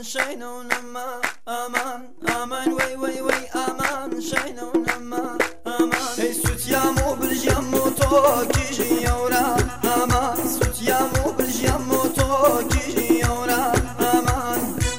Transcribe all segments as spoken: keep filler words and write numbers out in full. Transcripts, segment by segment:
شينونما امان امان وي وي وي امان شينونما امان هي سوتيامو بالجيامو تو كيجي يورا امان سوتيامو بالجيامو تو كيجي يورا امان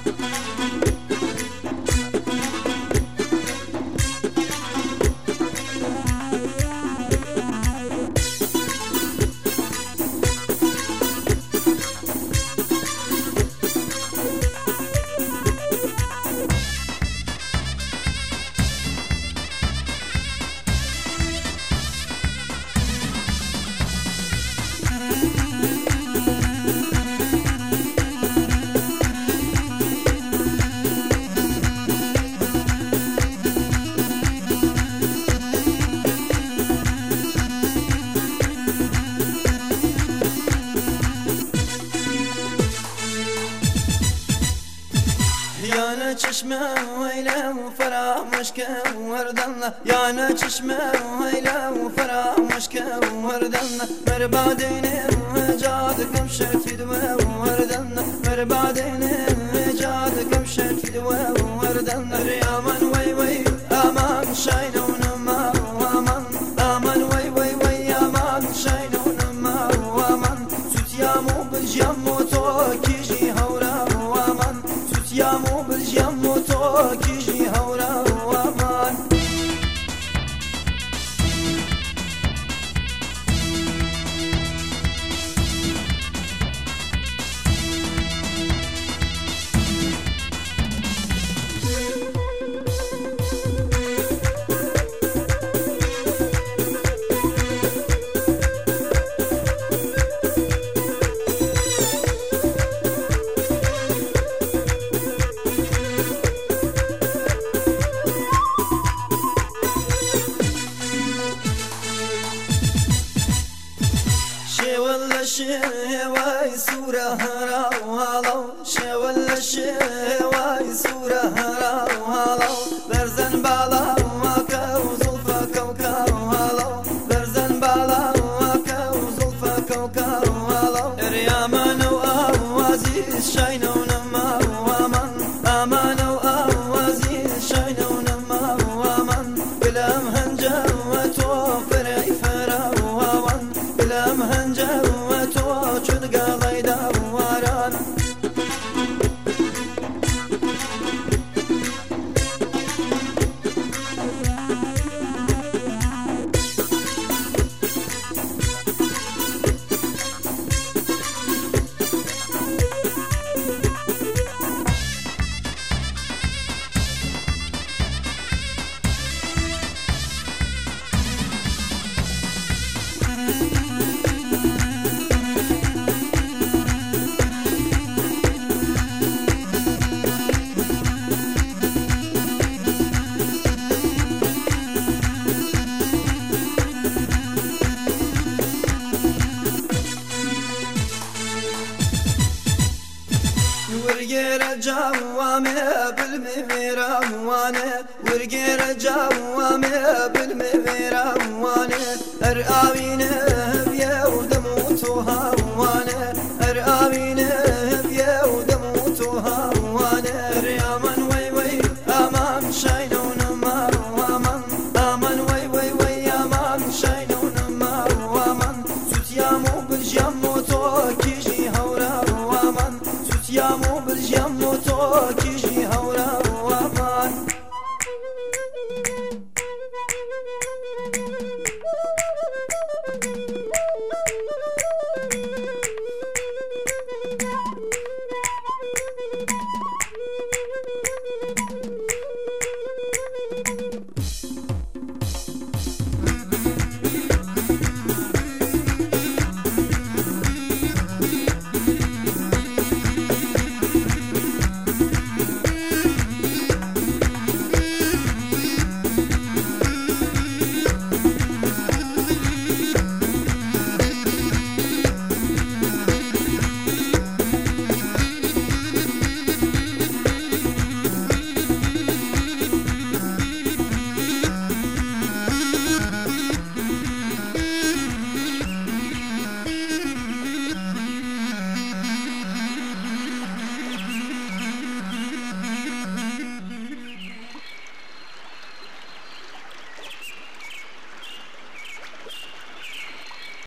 يانا چشمه ويلا وفرامشك وردنا يانا چشمه ويلا وفرامشك وردنا مربادين جادكم شرفي دوا وردنا مربادين جادكم شرفي دوا وردنا ريامان وي وي امان شاينون ما وامان امان وي وي وي امان شاينون ما وامان سوتيامو بالجيامو تو كيجي هورا وامان سوتيامو بالجيامو تو كيجي هورا وامان شواي سورة هرا وهالو شوال شواي سورة هرا وهالو برزن بالا وكا وزلفا كوكا وهالو برزن بالا وكا وزلفا كوكا وهالو ريامان وأوازي شاينون ما ومن أمان وأوازي شاينون ما ومن بلام هنجا وتوفر عفرا ومن بلام هنجا ورقير جوامي بالمغيرة وانا ورقير جوامي بالمغيرة وانا ارقاوينه بيا ودموتوها وانا ارقاوينه بيا ودموتوها وانا ريامان وي وي امان شاينون ما وامان امان وي وي وي امان شاينون ما وامان سوتيامو بالجيامو تو كيجي هورا وامان سوتيامو بالجيامو تو كيجي